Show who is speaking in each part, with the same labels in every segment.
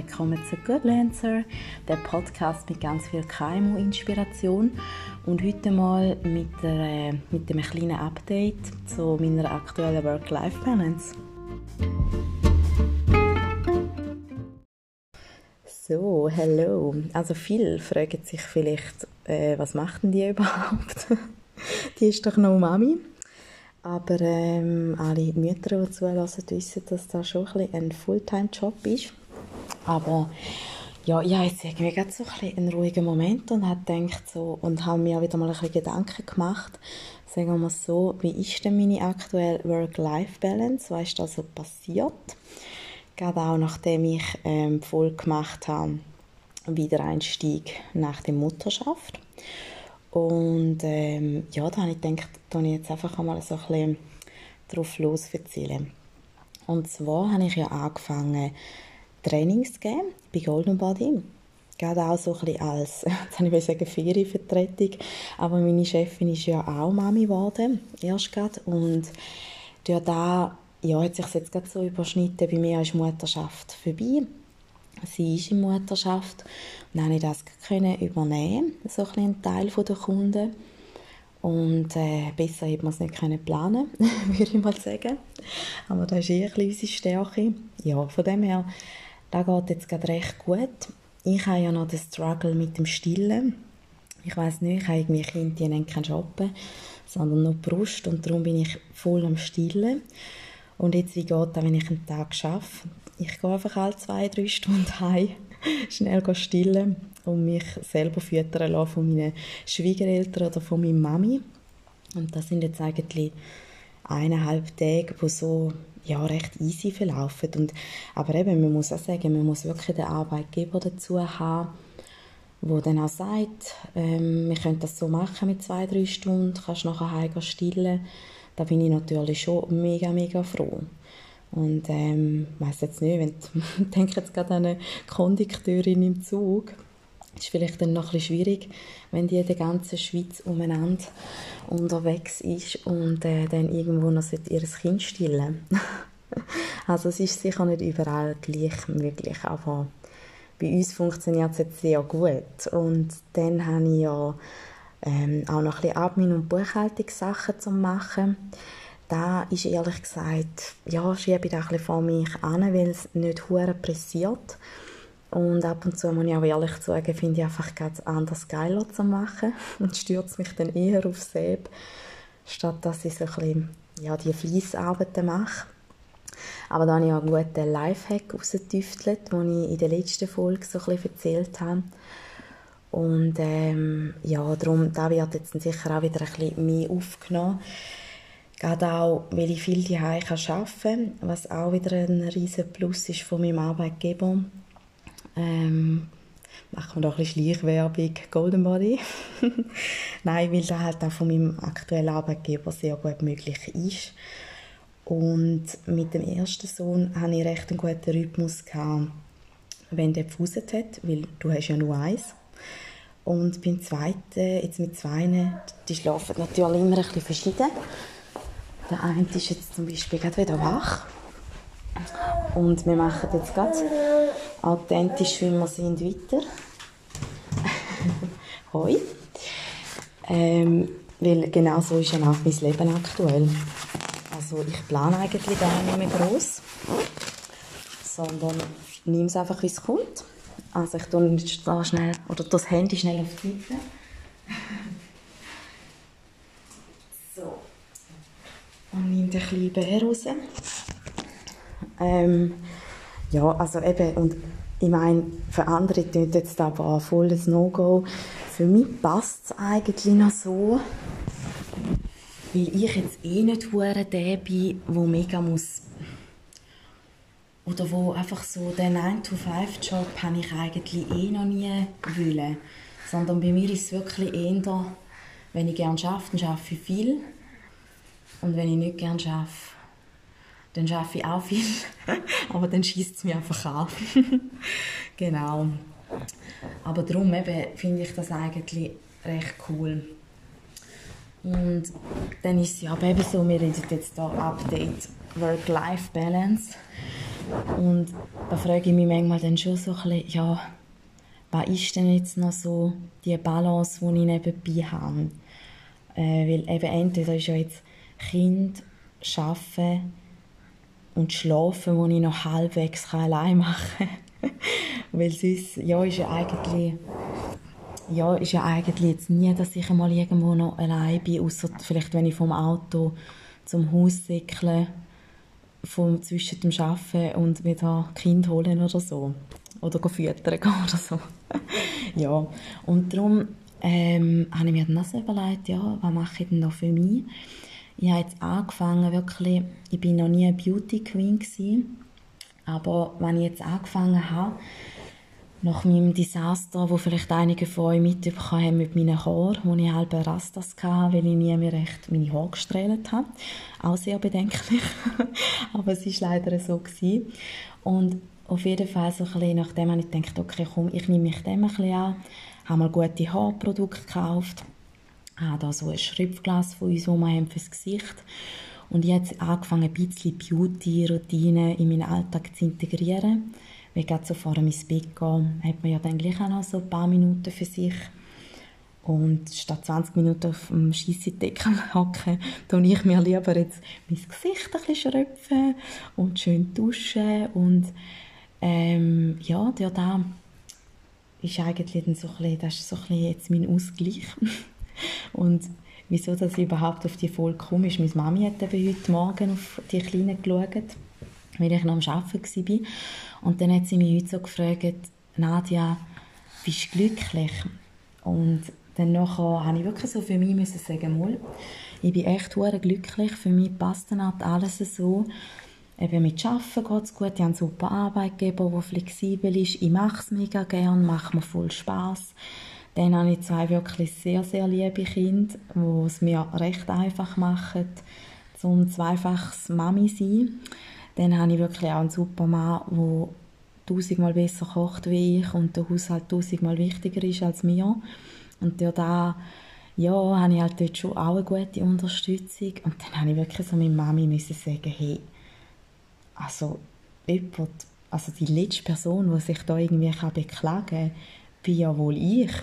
Speaker 1: willkommen zu Goodlancer, der Podcast mit ganz viel KMU-Inspiration und heute mal mit einem kleinen Update zu meiner aktuellen Work-Life-Balance. So, hello. Also viele fragen sich vielleicht, was macht denn die überhaupt? Die ist doch noch Mami. Aber alle Mütter, die zuhören, wissen, dass das schon ein Fulltime-Job ist. Aber ja, ich habe jetzt irgendwie gerade so einen ruhigen Moment und habe gedacht so, und habe mir wieder mal ein bisschen Gedanken gemacht, sagen wir mal so, wie ist denn meine aktuelle Work-Life-Balance? Was ist da so passiert? Gerade auch nachdem ich voll gemacht habe, Wiedereinstieg nach der Mutterschaft. Und ja, da habe ich gedacht, da ich jetzt einfach einmal so ein bisschen drauf los erzählen. Und zwar habe ich ja angefangen, Trainings zu geben bei Golden Body. Gerade auch so ein bisschen als, jetzt habe ich sagen, Ferienvertretung. Aber meine Chefin ist ja auch Mami geworden, erst gerade. Und durch da, ja, hat sich jetzt gerade so überschnitten, bei mir ist Mutterschaft vorbei. Sie ist in Mutterschaft und dann konnte ich das übernehmen, so ein Teil der Kunden. Und besser hätte man es nicht planen können, würde ich mal sagen. Aber das ist ein bisschen unsere Stärke. Ja, von dem her, das geht jetzt gerade recht gut. Ich habe ja noch den Struggle mit dem Stillen. Ich weiss nicht, ich habe irgendwie Kinder, die nennen kein Shoppen, sondern nur Brust und darum bin ich voll am Stillen. Und jetzt, wie geht das, wenn ich einen Tag arbeite? Ich gehe einfach alle 2-3 Stunden heim, schnell stillen und mich selber füttern lassen von meinen Schwiegereltern oder von meiner Mami. Und das sind jetzt eigentlich 1,5 Tage, die so ja, recht easy verlaufen. Aber eben, man muss auch sagen, man muss wirklich den Arbeitgeber dazu haben, der dann auch sagt, wir können das so machen mit 2-3 Stunden, kannst nachher heim stillen. Da bin ich natürlich schon mega, mega froh. Und ich weiss jetzt nicht, wenn ich denke jetzt gerade an eine Kondukteurin im Zug, ist vielleicht dann noch ein bisschen schwierig, wenn die in der ganzen Schweiz umeinander unterwegs ist und dann irgendwo noch ihr Kind stillen. Also es ist sicher nicht überall gleich möglich, aber bei uns funktioniert es jetzt sehr gut. Und dann habe ich ja auch noch ein bisschen Admin- und Buchhaltungssachen zu machen. Da ist ehrlich gesagt, ja, schiebe ich da ein bisschen vor mich an, weil es nicht hure pressiert. Und ab und zu muss ich auch ehrlich sagen, finde ich einfach ganz anders geiler zu machen und stürze mich dann eher aufs Säbe, statt dass ich so ein bisschen, ja, die Fleissarbeiten mache. Aber da habe ich auch einen guten Lifehack rausgetüftelt, den ich in der letzten Folge so ein bisschen erzählt habe. Und ja, darum, da wird jetzt sicher auch wieder ein bisschen mehr aufgenommen. Gerade auch, weil ich viel zu Hause arbeiten kann, was auch wieder ein riesen Plus ist von meinem Arbeitgeber. Machen wir da ein bisschen Schleichwerbung, Golden Body. Nein, weil das halt auch von meinem aktuellen Arbeitgeber sehr gut möglich ist. Und mit dem ersten Sohn hatte ich recht einen guten Rhythmus gehabt, wenn der gepfuset hat, weil du hast ja nur eins. Und beim zweiten, jetzt mit zwei, die schlafen natürlich immer ein bisschen verschieden. Der eine ist jetzt zum Beispiel gerade wieder wach. Und wir machen jetzt ganz authentisch, wie wir sind, weiter. Hoi. Weil genau so ist ja auch mein Leben aktuell. Also ich plane eigentlich gar nicht mehr gross, sondern nehme es einfach, wie es kommt. Also ich tue da schnell, oder das Handy schnell auf die Seite. So. Und nehme den kleinen Bär raus. Ja, also eben, und ich meine, für andere klingt jetzt aber ein volles No-Go. Für mich passt es eigentlich noch so, weil ich jetzt nicht der bin, der mega muss, oder wo einfach so den 9-to-5-Job habe ich eigentlich noch nie wollen. Sondern bei mir ist es wirklich eher, wenn ich gerne arbeite, dann arbeite ich viel. Und wenn ich nicht gerne arbeite, dann arbeite ich auch viel. Aber dann schiesst es mich einfach an. Genau. Aber darum finde ich das eigentlich recht cool. Und dann ist es ja eben so, wir reden jetzt hier Update Work-Life-Balance. Und da frage ich mich manchmal dann schon so ein bisschen, ja, was ist denn jetzt noch so die Balance, die ich nebenbei habe? Weil eben entweder ist ja jetzt Kind, Arbeiten und Schlafen, wo ich noch halbwegs allein machen kann. Weil sonst, ist ja eigentlich jetzt nie, dass ich einmal irgendwo noch allein bin, ausser vielleicht, wenn ich vom Auto zum Haus säckle, zwischen dem Arbeiten und wieder Kind holen oder so. Oder füttern gehen oder so. Ja, und darum habe ich mir dann auch so überlegt, ja, was mache ich denn noch für mich? Ich habe jetzt angefangen, wirklich, ich bin noch nie eine Beauty Queen gewesen, aber wenn ich jetzt angefangen habe, nach meinem Desaster, wo vielleicht einige von euch mitbekommen haben mit meinen Haaren, wo ich halb Rastas hatte, weil ich nie mehr recht meine Haare gestrählt habe. Auch sehr bedenklich. Aber es war leider so gewesen. Und auf jeden Fall so ein bisschen, nachdem habe ich gedacht, okay, komm, ich nehme mich dem ein bisschen an, habe mal gute Haarprodukte gekauft, habe da so ein Schröpfglas von uns, das wir haben fürs Gesicht. Und ich habe jetzt angefangen, ein bisschen Beauty-Routine in meinen Alltag zu integrieren. Weil gerade so vor dem ins Bett gehen, hat man ja dann gleich auch noch so ein paar Minuten für sich. Und statt 20 Minuten auf dem Scheissendeckel hocken, tue ich mir lieber jetzt mein Gesicht ein bisschen schröpfen und schön duschen. Und ja, da ist eigentlich dann so ein bisschen, das ist so ein bisschen jetzt mein Ausgleich. Und wieso dass ich überhaupt auf die Folge komme, ist, meine Mami hat eben heute Morgen auf die Kleinen geschaut, weil ich noch am Arbeiten war. Und dann hat sie mich heute so gefragt, Nadia, bist du glücklich? Und dann nachher habe ich wirklich so für mich müssen sagen, mal, ich bin echt hure glücklich, für mich passt dann halt alles so. Eben mit Arbeiten geht es gut, ich habe einen super Arbeitgeber, der flexibel ist, ich mache es mega gerne, macht mir voll Spass. Dann habe ich 2 wirklich sehr, sehr liebe Kinder, die es mir recht einfach machen, zum zweifaches Mami zu sein. Dann habe ich wirklich auch einen super Mann, der 1000-mal besser kocht wie ich und der Haushalt 1000-mal wichtiger ist als mir. Und durch da habe ich halt dort schon auch eine gute Unterstützung. Und dann habe ich wirklich so meiner Mami müssen sagen, hey, also die letzte Person, die sich da irgendwie beklagen kann, bin ja wohl ich.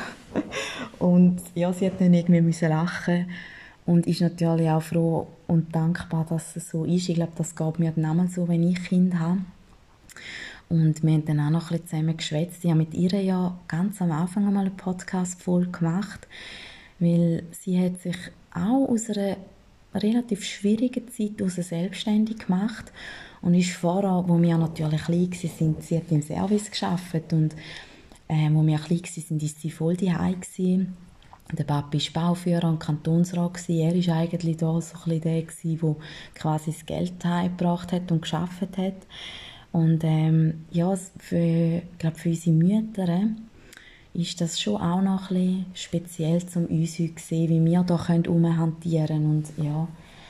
Speaker 1: Und ja, sie hat dann irgendwie müssen lachen und ist natürlich auch froh und dankbar, dass es so ist. Ich glaube, das geht mir dann einmal so, wenn ich Kinder habe. Und wir haben dann auch noch ein bisschen zusammen geschwätzt. Ich habe mit ihr ja ganz am Anfang einmal eine Podcast-Folge gemacht, weil sie hat sich auch aus einer relativ schwierigen Zeit heraus selbstständig gemacht und ist vorher, wo wir natürlich klein waren, sie hat im Service gearbeitet und wo wir klein waren, war sie voll daheim gewesen. Der Papi war Bauführer und Kantonsrat. Er war eigentlich da so ein bisschen der quasi das Geld heimgebracht hat und gearbeitet hat. Und für unsere Mütter ist das schon auch noch ein bisschen speziell, um uns heute zu sehen, wie wir da herumhantieren können. Und ja,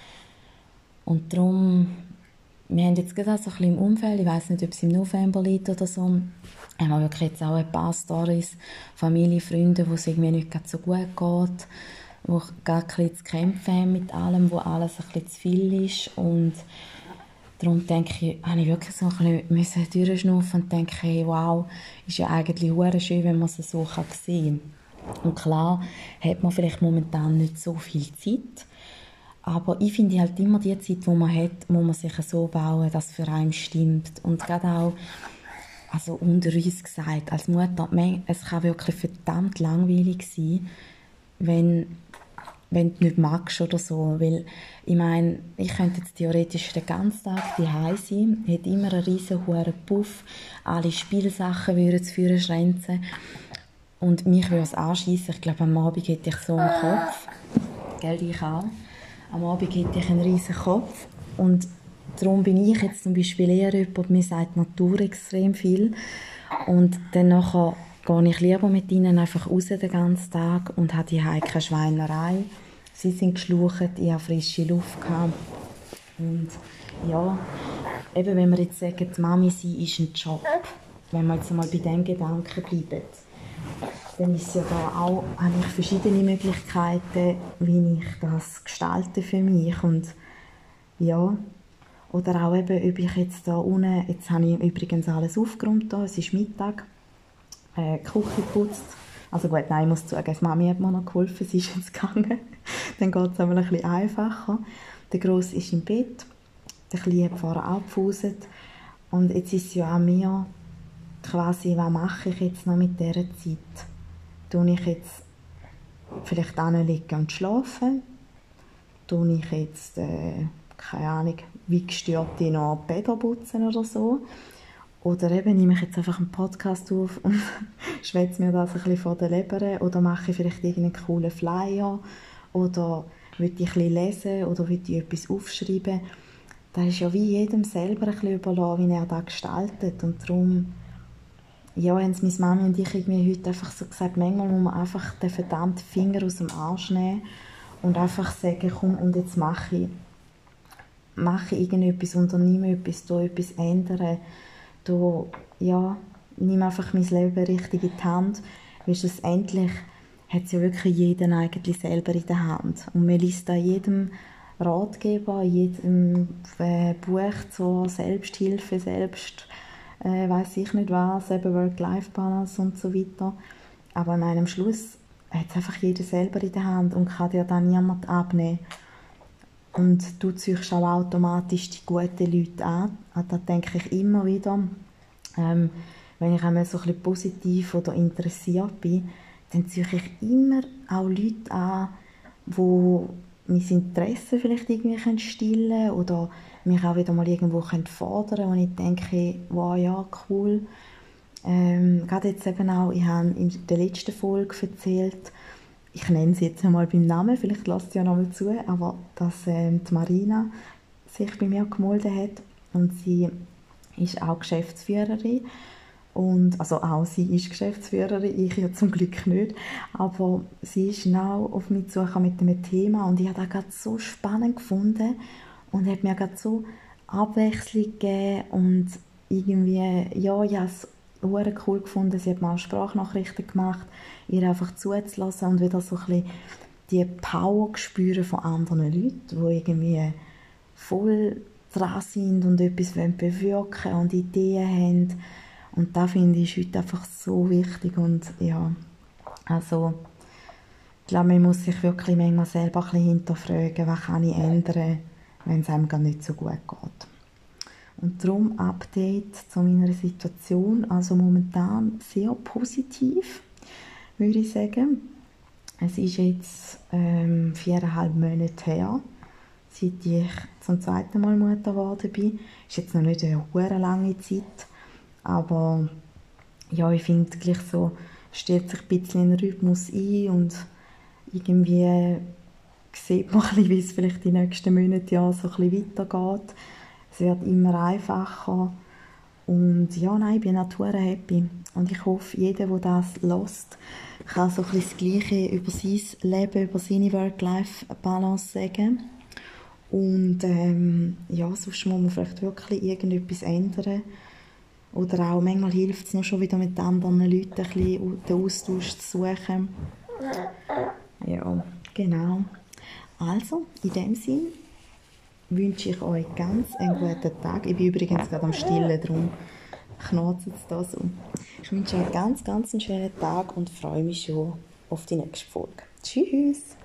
Speaker 1: und darum, wir haben jetzt gerade so ein bisschen im Umfeld, ich weiss nicht, ob es im November liegt oder so, haben wir wirklich jetzt auch ein paar Storys, Familie, Freunde, wo es irgendwie nicht so gut geht, wo gar ein bisschen zu kämpfen haben mit allem, wo alles ein bisschen zu viel ist. Und darum denke ich, habe ich wirklich so ein bisschen durchschnaufen und denke, hey, wow, ist ja eigentlich sehr schön, wenn man es so sehen kann. Und klar hat man vielleicht momentan nicht so viel Zeit, aber ich finde halt immer die Zeit, die man hat, muss man sich so bauen, dass es für einen stimmt. Und gerade auch, also unter uns gesagt, als Mutter, es kann wirklich verdammt langweilig sein, wenn du nicht magst oder so, weil ich meine, ich könnte jetzt theoretisch den ganzen Tag daheim sein, hätte immer einen riesen hohen Puff, alle Spielsachen würden zu führen schränzen und mich würde es anschiessen. Ich glaube, am Abend hätte ich so einen Kopf, gell, ich auch. Am Abend hätte ich einen riesen Kopf und darum bin ich jetzt zum Beispiel eher jemand, mir sagt Natur extrem viel und dann nachher gehe ich lieber mit ihnen einfach raus den ganzen Tag und habe die Hause keine Schweinerei. Sie sind geschlucht, ich habe frische Luft gehabt. Und ja, eben wenn wir jetzt sagen, die Mami sein ist ein Job, wenn wir jetzt mal bei diesem Gedanken bleiben, dann ist ja da auch, habe ich verschiedene Möglichkeiten, wie ich das gestalte für mich. Und ja, Oder auch eben, ob ich jetzt da unten, jetzt habe ich übrigens alles aufgeräumt hier, es ist Mittag, die Küche geputzt. Also gut, nein, ich muss zugeben, die Mami hat mir noch geholfen, sie ist jetzt gegangen. Dann geht es aber ein bisschen einfacher. Der Grosse ist im Bett, der Kleine hat vorher abgefuselt. Und jetzt ist es ja an mir, quasi, was mache ich jetzt noch mit dieser Zeit? Tue ich jetzt vielleicht hinlegen und schlafen? Tue ich jetzt, keine Ahnung, wie gestört noch die Bäder putzen oder so? Oder eben nehme ich jetzt einfach einen Podcast auf und schwätze mir das ein bisschen vor der Leber? Oder mache ich vielleicht irgendeinen coolen Flyer? Oder will ich ein bisschen lesen? Oder will ich etwas aufschreiben? Das ist ja wie jedem selber ein bisschen überlassen, wie er das gestaltet. Und darum, ja, haben es meine Mami und ich irgendwie heute einfach so gesagt, manchmal muss man einfach den verdammten Finger aus dem Arsch nehmen und einfach sagen, komm, und jetzt mache ich irgendetwas, unternehme etwas, etwas ändern. Ja, nimm einfach mein Leben richtig in die Hand, weil schlussendlich hat es ja wirklich jeden eigentlich selber in der Hand. Und man liest da jedem Ratgeber, jedem Buch zur Selbsthilfe, weiss ich nicht was, eben Work-Life-Balance und so weiter. Aber an einem Schluss hat es einfach jeder selber in der Hand und kann dir dann niemand abnehmen. Und du ziehst auch automatisch die guten Leute an. Da denke ich immer wieder, wenn ich einmal so ein bisschen positiv oder interessiert bin, dann ziehe ich immer auch Leute an, die mein Interesse vielleicht irgendwie stillen können oder mich auch wieder mal irgendwo fordern können. Und ich denke, wow, ja, cool. Gerade jetzt eben auch, ich habe in der letzten Folge erzählt, ich nenne sie jetzt einmal beim Namen, vielleicht lasst sie ja noch mal zu, aber dass die Marina sich bei mir gemeldet hat und sie ist auch Geschäftsführerin und, also auch sie ist Geschäftsführerin, ich ja zum Glück nicht, aber sie ist genau auf mich zugekommen mit einem Thema und ich habe das gerade so spannend gefunden und hat mir gerade so Abwechslung gegeben und irgendwie, ja, ich habe es sehr cool gefunden. Sie hat mal Sprachnachrichten gemacht, ihr einfach zuzulassen und wieder so ein bisschen die Power spüren von anderen Leuten, die irgendwie voll dran sind und etwas bewirken und Ideen haben. Und das finde ich heute einfach so wichtig und ja, also ich glaube, man muss sich wirklich manchmal selber ein bisschen hinterfragen, was kann ich ändern, wenn es einem gar nicht so gut geht. Und darum Update zu meiner Situation, also momentan sehr positiv, würde ich sagen. Es ist jetzt 4,5 Monate her, seit ich zum zweiten Mal Mutter geworden bin. Ist jetzt noch nicht eine sehr lange Zeit, aber ja, ich finde gleich so, stellt sich ein bisschen in den Rhythmus ein und irgendwie sieht man ein bisschen, wie es vielleicht die nächsten Monate ja so ein bisschen weitergeht. Es wird immer einfacher und ja, nein, ich bin natürlich happy und ich hoffe, jeder, der das hört, kann so ein bisschen das Gleiche über sein Leben, über seine Work-Life-Balance sagen und ja, sonst muss man vielleicht wirklich irgendetwas ändern oder auch manchmal hilft es noch schon wieder mit anderen Leuten ein bisschen den Austausch zu suchen. Ja, genau. Also, in dem Sinn wünsche ich euch ganz einen guten Tag. Ich bin übrigens gerade am Stillen, darum knurrt es da so. Ich wünsche euch ganz, ganz einen schönen Tag und freue mich schon auf die nächste Folge. Tschüss!